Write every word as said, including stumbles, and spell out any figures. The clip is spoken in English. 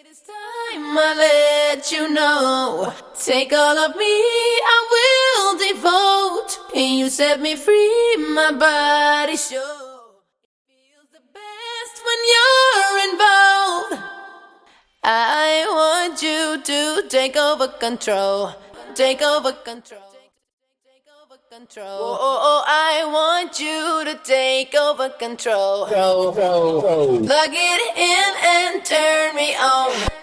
This time I let you know. Take all of me, I will devote. And you set me free, my body show. It feels the best when you're involved. I want you to take over control. Take over control. Take over control. Oh, oh, oh, I want you to take over control. Plug it in and turn me on.